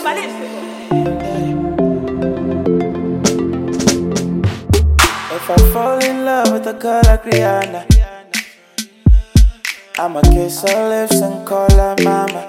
If I fall in love with a girl like Rihanna, I'ma kiss her lips and call her mama.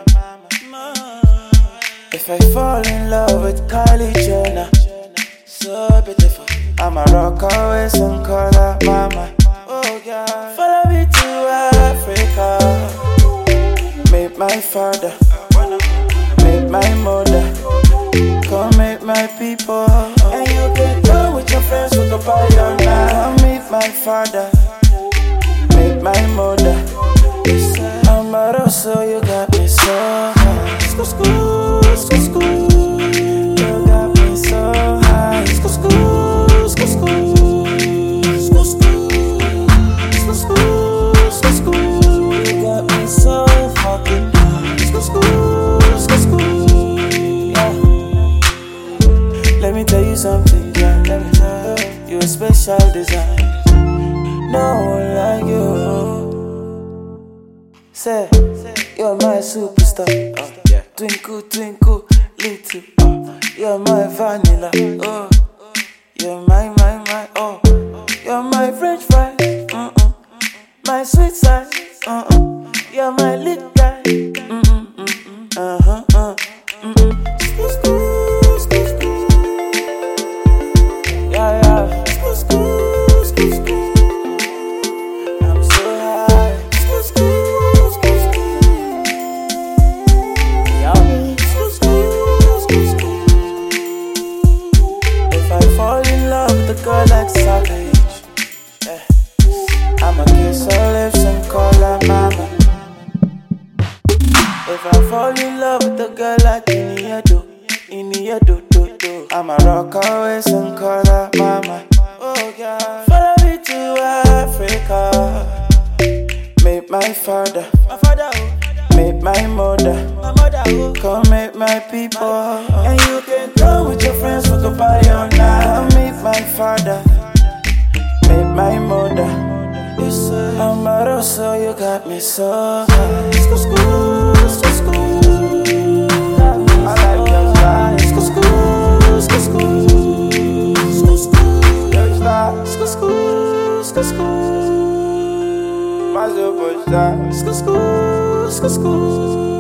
If I fall in love with Kylie Jenner, so beautiful, I'ma rock her waist and call her mama. Oh God, follow me to Africa. Meet my father, meet my mother, come meet my people. And you can go with your friends, we can party all night. Come meet my father, meet my mother. I'm a so you got me so high. School, school, school, school. You got me so high. School, school, school, school. School, school, school, school, school. You got me so fucking high. School, school, school, school. Yeah. Let me tell you something, yeah. Let me tell you, you're a special design. No one like you. Say, you're my superstar. Yeah. Twinkle, twinkle, little. You're my vanilla. Oh, you're my. Oh, you're my French fry. My sweet side. You're my little guy. School, school, school, school. Yeah, yeah. School, school, school, school. I'm so high. School, school, school, school. Yeah. School, school, school, school. If I fall in love with a girl like Savage, yeah, I'ma kiss her lips and call her mama. If I fall in love with a girl like Iniedo, I'ma rock her waist and call her mama. Oh God, follow me to Africa. Meet my father, meet my mother, come meet my people. And you can come with your friends, we can party all night. Come meet my father, meet my mother. I'm a so you got me so high. School, school, school, school. I like your style. School, school, school, school. School, school, your style. School, school, school, school. My superstar. School, school, school, school.